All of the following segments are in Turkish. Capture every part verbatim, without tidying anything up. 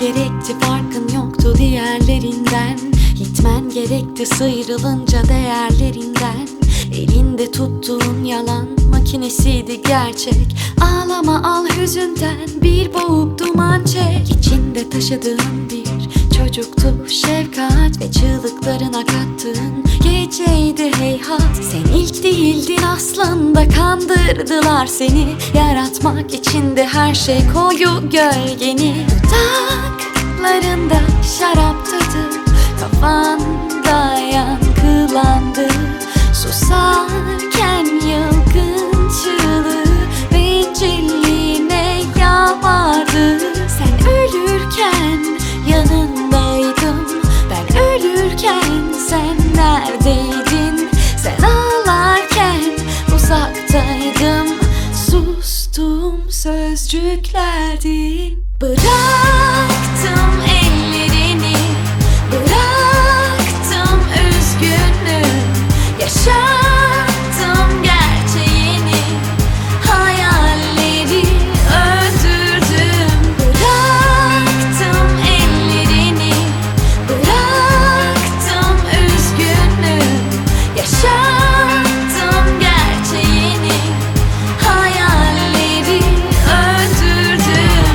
gerekti, farkın yoktu diğerlerinden. Gitmen gerekti sıyrılınca değerlerinden. Elinde tuttuğun yalan makinesiydi gerçek. Ağlama al hüzünden, bir boğup duman çek. İçinde taşıdığın bir çocuktu şefkat ve çığlıklarına kattığın geceydi heyhat. Sen ilk değildin aslında, kandırdılar seni. Yaratmak içinde her şey koyu gölgeni. Dudaklarında şarap tadı, kafanda yankılandı. Susarken yılgın çığlığı bencilliğine yalvardı. Sen ölürken yanındaydım, ben ölürken sen neredeydin? Sen ağlarken uzaktaydım, sustuğum sözcüklerdin. Bıraktım ellerini, bıraktım üzgünlüğü, yaşattım gerçeğini, hayalleri öldürdüm. Bıraktım ellerini, bıraktım üzgünlüğü, yaşattım gerçeğini, hayalleri öldürdüm.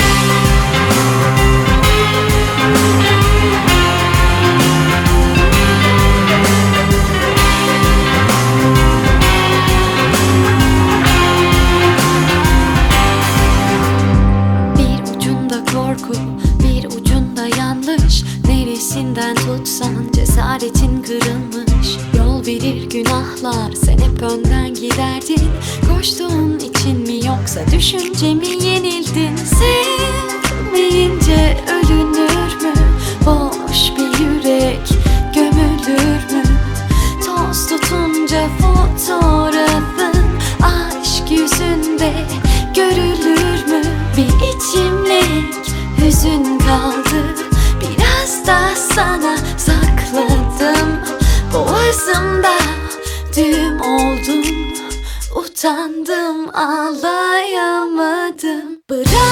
Bir ucunda korku, bir ucunda yanlış. Neresinden tutsan cesaretin kırılmış. Yol verir günahlar, sen hep önden giderdin. Koştuğun için mi yoksa düşünce mi yenildin? Sevmeyince ölünür mü? Boş bir yürek gömülür mü? Toz tutunca fotoğrafın aşk yüzünde görülür mü? Bir içimlik hüzün kaldı, biraz da sana sakladım. Boğazımda düğüm oldun, utandım, ağlayamadım. Bırak